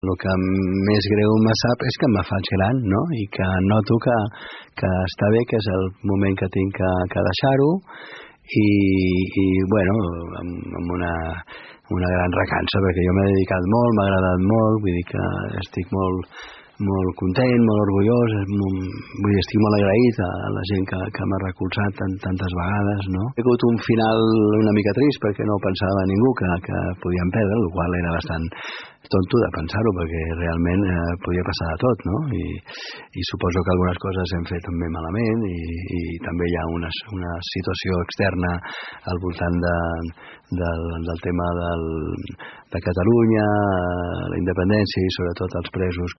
El que més greu me sap és que me faig gran, no? I que noto que està bé, que és el moment que tinc que deixar-ho i bueno, amb una gran recança, perquè jo m'he dedicat molt, m'ha agradat molt, vull dir que estic molt content, molt orgullós, vull dir, estic molt agraït a la gent que m'ha recolzat tantes vegades, no? He hagut un final una mica trist perquè no pensava ningú que podíem perdre, el qual era bastant tonto de pensar-ho, perquè realment podia passar de tot, no? I suposo que algunes coses hem fet també malament i també hi ha una situació externa al voltant del tema de Catalunya, la independència i sobretot els presos